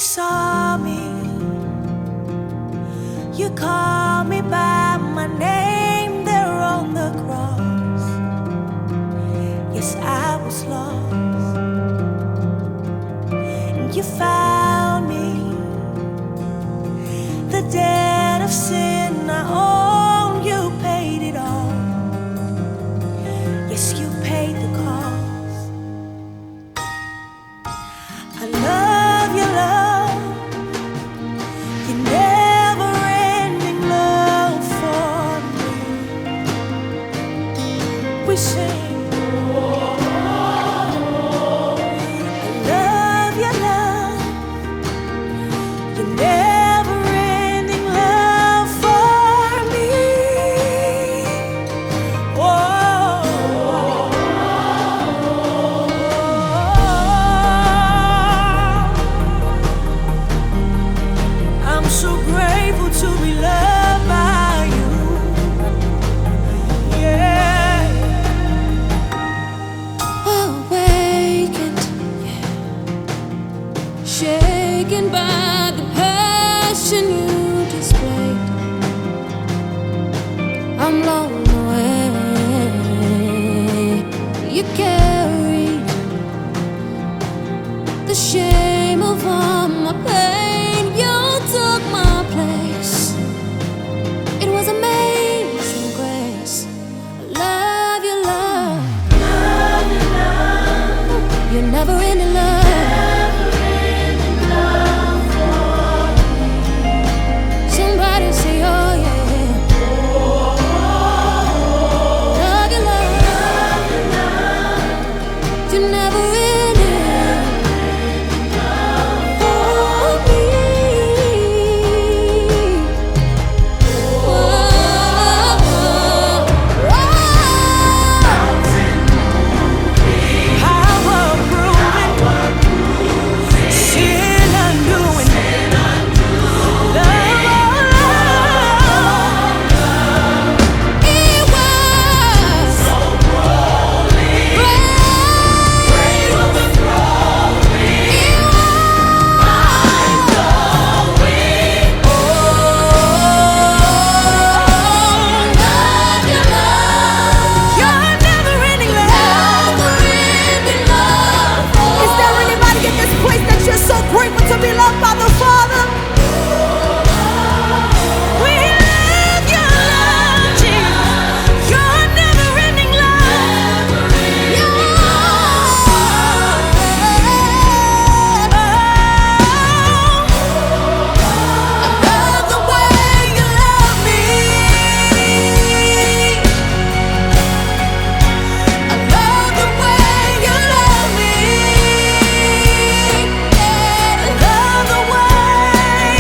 saw me, you called me by my name there on the cross. Yes, I was lost, and you found me. The debt of sin I own, you paid it all. Yes, you paid the cost. I love your love, your never-ending love for me. We sing. So grateful to be loved by you, yeah. Awakened, yeah. Shaken by the passion you displayed. I'm blown away. You carried the shame of all my pain. Took my place. It was amazing grace. I love your love. Love your love. You're never ending love. Never ending love for me. Somebody say, oh yeah. Love your love. Love your love. You're never ending. To be loved by the Father, we love your love, Jesus. Your never-ending love. I love the way you love me. I love the way you love me. I love the way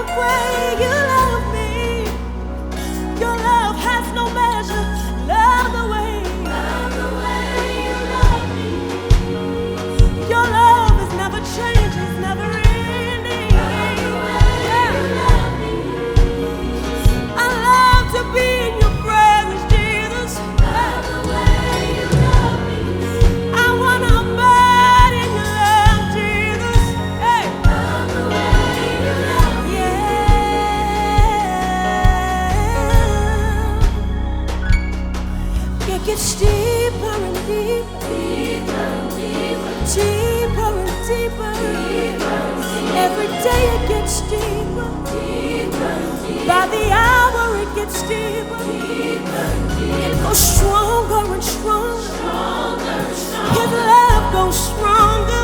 way you love me. Your love has no measure. Love the way you love me. Your love is never changes, never ending. Love the way you love me. I love to be in your presence, Jesus. Love the way you love me. I wanna abide in your love, Jesus. Hey. Love the way you love me. Yeah. It gets deeper and deeper. Deeper and deeper. Deeper and deeper. Deeper and deeper. Every day it gets deeper. Deeper and deeper. By the hour it gets deeper. Deeper and deeper. It goes stronger and stronger. Stronger and stronger. His love goes stronger.